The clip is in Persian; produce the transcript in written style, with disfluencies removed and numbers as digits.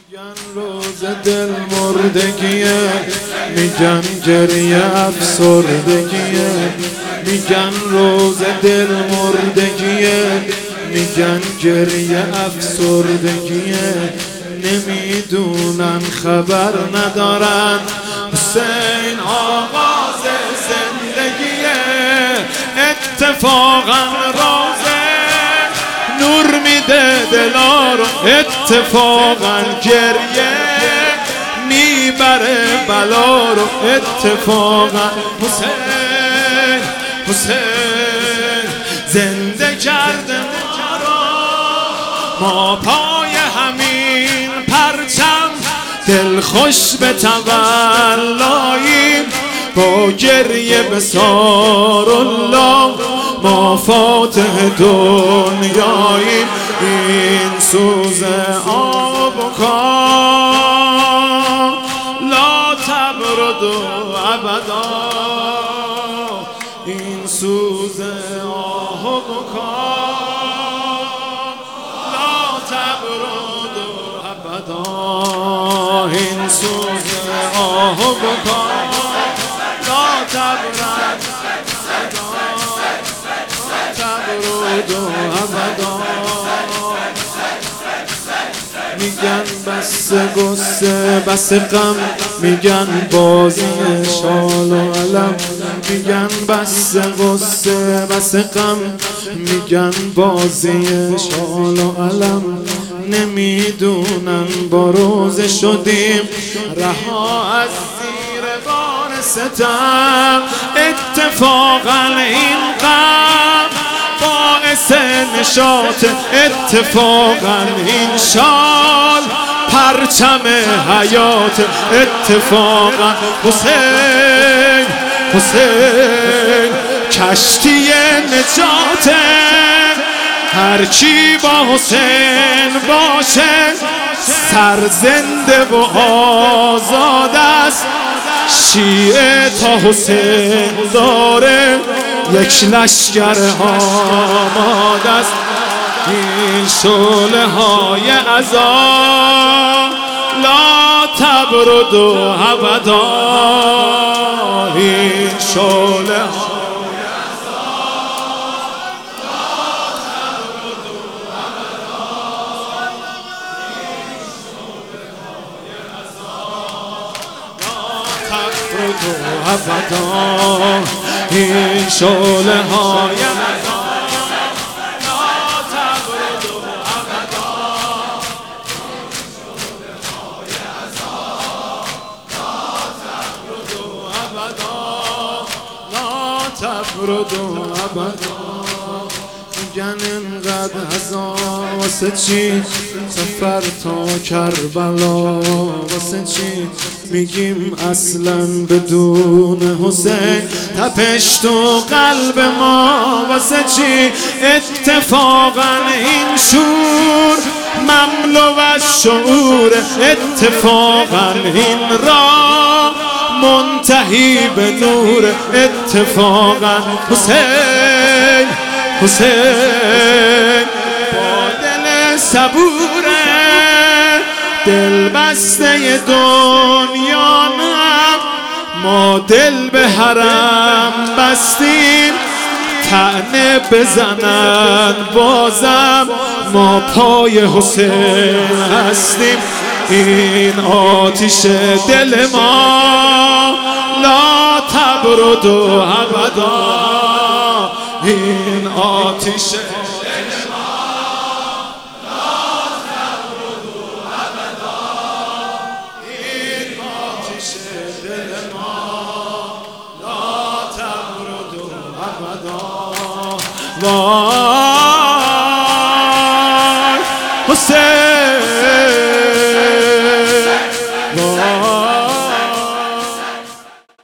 میگن روز دل مردگیه، میگن گریه افسردگیه. میگن روز دل مردگیه، میگن گریه افسردگیه. نمیدونن خبر ندارن حسین آغاز زندگیه. اتفاقا روزه نور میده دلا رو، اتفاقا گریه میبره بلا رو. اتفاقا حسین زنده کرده ما رو، ما پای همین پرچم دل خوش به تولاییم. با گریه به سارالله ما فاتح دنیاییم. این سوز آب و کام لا تبرد ابدا. این سوز آب و کام لا تبرد ابدا. این سوز آب و کام لا تبرد ابدا. میگن بس غصه بس غم، میگن بازی شال و علم. میگن بس غصه بس غم، میگن بازی شال و علم. نمیدونن با روز شدیم رها از زیر بار ستم. اتفاقا این غم باعث نشاط، اتفاقا این شال پرچم حیات. اتفاقا حسین کشتی نجاته. هر کی با حسین باشه سرزنده و آزاد است. شیعه تا حسین داره یک لشکر آماده است. این شعله های عذاب لا تبرد ابدا. این شعله های عذاب لا تبرد ابدا. این شعله های عذاب لا تبرد ابدا. این شعله های تبرد ابدا. میگن اینقدر عذاب واسه چی؟ سفر تا کربلا واسه چی؟ میگیم اصلا بدون حسین تپش تو قلب ما واسه چی؟ اتفاقا این شور مملو از شعور. اتفاقا این راه منتهی به نور. اتفاقا حسین با دل صبوره، دل بسته دنیا نم. ما دل به حرم بستیم طعنه بزنن بازم ما پای حسین هستیم. این آتش دل ما لا تبرد ابدا. این آتش دل ما لا تبرد ابدا. این آتش دل ما لا تبرد ابدا.